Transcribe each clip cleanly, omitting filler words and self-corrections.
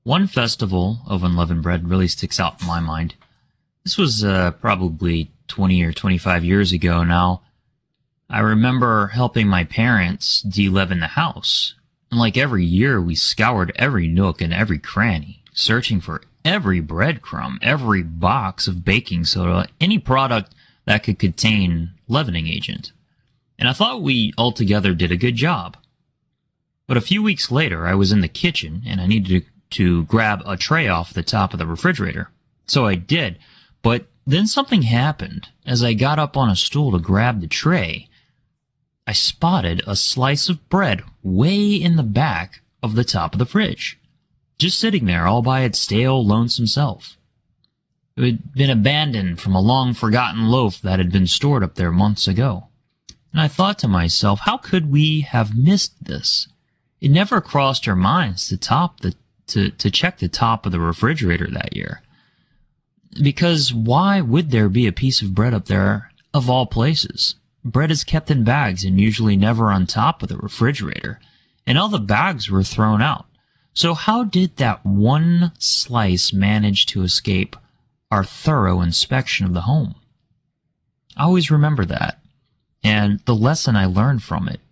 One festival of unleavened bread really sticks out in my mind. This was probably 20 or 25 years ago now. I remember helping my parents de-leaven the house. And like every year, we scoured every nook and every cranny, searching for every breadcrumb, every box of baking soda, any product that could contain leavening agent. And I thought we altogether did a good job. But a few weeks later, I was in the kitchen and I needed to grab a tray off the top of the refrigerator. So I did, but then something happened. As I got up on a stool to grab the tray, I spotted a slice of bread way in the back of the top of the fridge, just sitting there all by its stale, lonesome self. It had been abandoned from a long-forgotten loaf that had been stored up there months ago. And I thought to myself, how could we have missed this? It never crossed our minds to check the top of the refrigerator that year. Because why would there be a piece of bread up there of all places? Bread is kept in bags and usually never on top of the refrigerator, and all the bags were thrown out. So how did that one slice manage to escape our thorough inspection of the home? I always remember that, and the lesson I learned from it.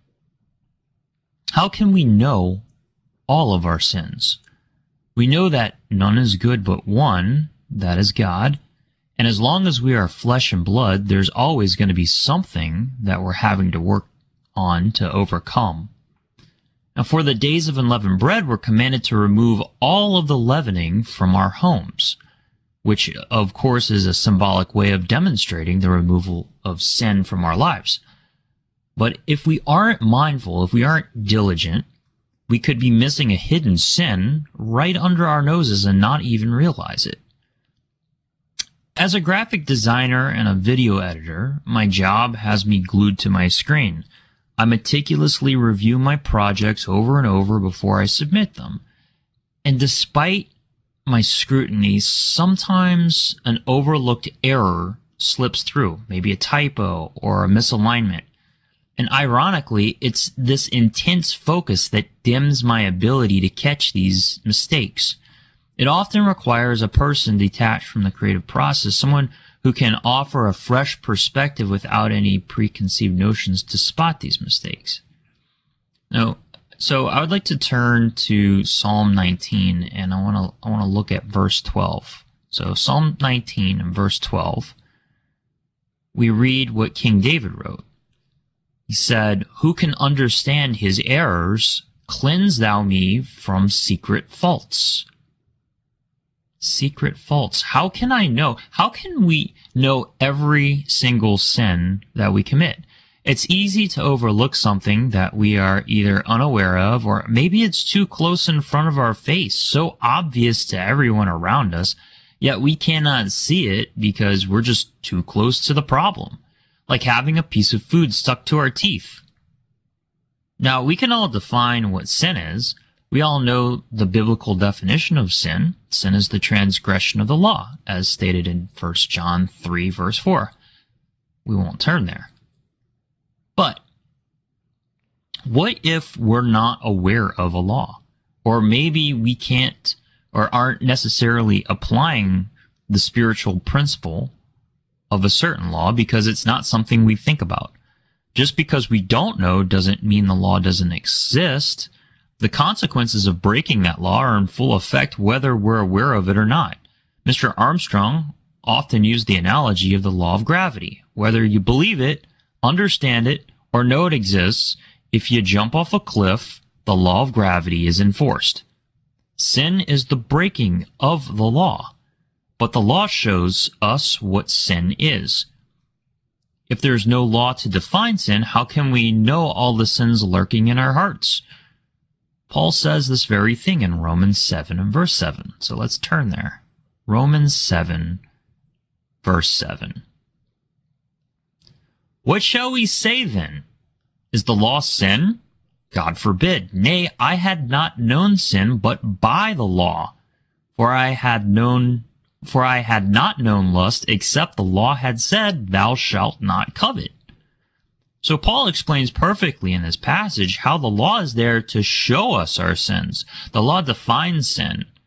How can we know all of our sins? We know that none is good but one, that is God, and as long as we are flesh and blood, there's always going to be something that we're having to work on to overcome. Now, for the days of unleavened bread, we're commanded to remove all of the leavening from our homes, which, of course, is a symbolic way of demonstrating the removal of sin from our lives. But if we aren't mindful, if we aren't diligent, we could be missing a hidden sin right under our noses and not even realize it. As a graphic designer and a video editor, my job has me glued to my screen. I meticulously review my projects over and over before I submit them. And despite my scrutiny, sometimes an overlooked error slips through, maybe a typo or a misalignment. And ironically, it's this intense focus that dims my ability to catch these mistakes. It often requires a person detached from the creative process, someone who can offer a fresh perspective without any preconceived notions to spot these mistakes. Now, so I would like to turn to Psalm 19, and I want to look at verse 12. So Psalm 19 and verse 12, we read what King David wrote. He said, "Who can understand his errors? Cleanse thou me from secret faults." Secret faults. How can I know? How can we know every single sin that we commit? It's easy to overlook something that we are either unaware of, or maybe it's too close in front of our face, so obvious to everyone around us, yet we cannot see it because we're just too close to the problem. Like having a piece of food stuck to our teeth. Now, we can all define what sin is. We all know the biblical definition of sin. Sin is the transgression of the law, as stated in 1 John 3, verse 4. We won't turn there. But what if we're not aware of a law? Or maybe we can't or aren't necessarily applying the spiritual principle of a certain law because it's not something we think about. Just because we don't know doesn't mean the law doesn't exist. The consequences of breaking that law are in full effect whether we're aware of it or not. Mr. Armstrong often used the analogy of the law of gravity. Whether you believe it, understand it, or know it exists, if you jump off a cliff, the law of gravity is enforced. Sin is the breaking of the law, but the law shows us what sin is. If there's no law to define sin, how can we know all the sins lurking in our hearts? Paul says this very thing in Romans 7 and verse 7. So let's turn there. Romans 7, verse 7. What shall we say then? Is the law sin? God forbid. Nay, I had not known sin but by the law. For I had not known lust except the law had said, thou shalt not covet. So Paul explains perfectly in this passage how the law is there to show us our sins. The law defines sin.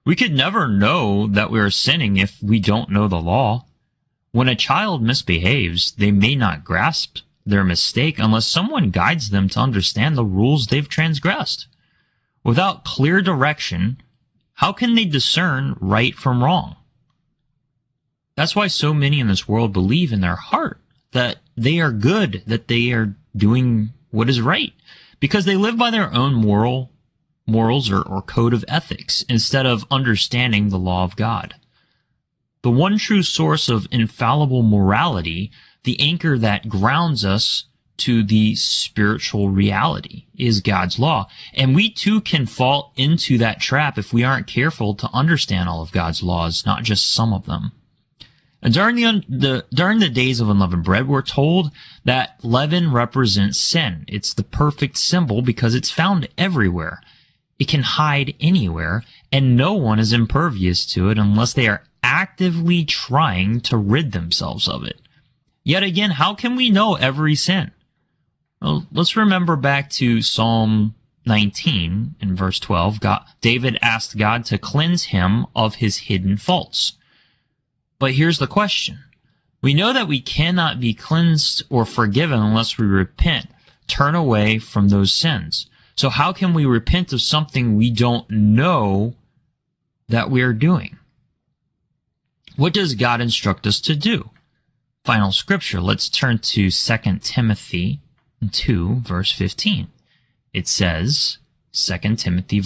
We could never know that we are sinning if we don't know the law. When a child misbehaves, they may not grasp their mistake unless someone guides them to understand the rules they've transgressed. Without clear direction, how can they discern right from wrong? That's why so many in this world believe in their heart that they are good, that they are doing what is right, because they live by their own morals or code of ethics instead of understanding the law of God. The one true source of infallible morality, the anchor that grounds us to the spiritual reality, is God's law. And we too can fall into that trap if we aren't careful to understand all of God's laws, not just some of them. And during the days of unleavened bread, we're told that leaven represents sin. It's the perfect symbol because it's found everywhere. It can hide anywhere, and no one is impervious to it unless they are actively trying to rid themselves of it. Yet again, how can we know every sin? Well, let's remember back to Psalm 19 in verse 12. David asked God to cleanse him of his hidden faults. But here's the question. We know that we cannot be cleansed or forgiven unless we repent, turn away from those sins. So how can we repent of something we don't know that we are doing? What does God instruct us to do? Final scripture. Let's turn to 2 Timothy 2, verse 15. It says, 2 Timothy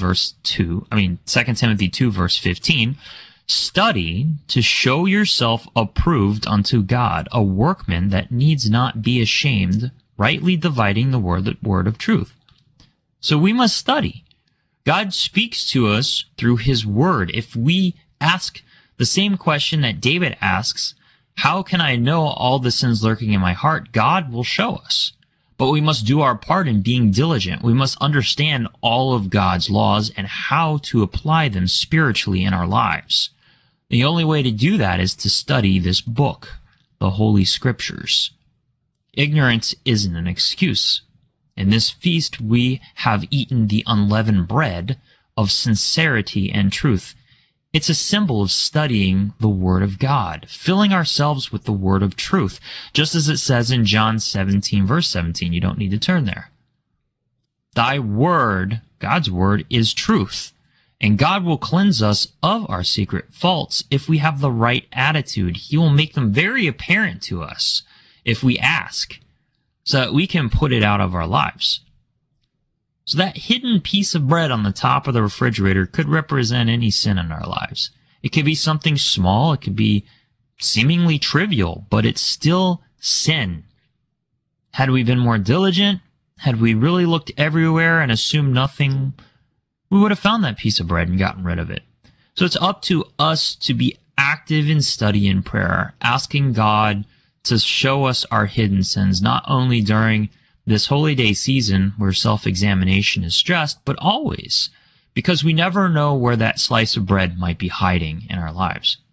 2, verse 15, study to show yourself approved unto God, a workman that needs not be ashamed, rightly dividing the word of truth. So we must study. God speaks to us through his word. If we ask the same question that David asks, how can I know all the sins lurking in my heart? God will show us. But we must do our part in being diligent. We must understand all of God's laws and how to apply them spiritually in our lives. The only way to do that is to study this book, the Holy Scriptures. Ignorance isn't an excuse. In this feast, we have eaten the unleavened bread of sincerity and truth. It's a symbol of studying the Word of God, filling ourselves with the Word of truth, just as it says in John 17, verse 17. You don't need to turn there. Thy word, God's word, is truth. And God will cleanse us of our secret faults if we have the right attitude. He will make them very apparent to us if we ask, so that we can put it out of our lives. So that hidden piece of bread on the top of the refrigerator could represent any sin in our lives. It could be something small, it could be seemingly trivial, but it's still sin. Had we been more diligent, had we really looked everywhere and assumed nothing, we would have found that piece of bread and gotten rid of it. So it's up to us to be active in study and prayer, asking God to show us our hidden sins, not only during this holy day season where self-examination is stressed, but always, because we never know where that slice of bread might be hiding in our lives.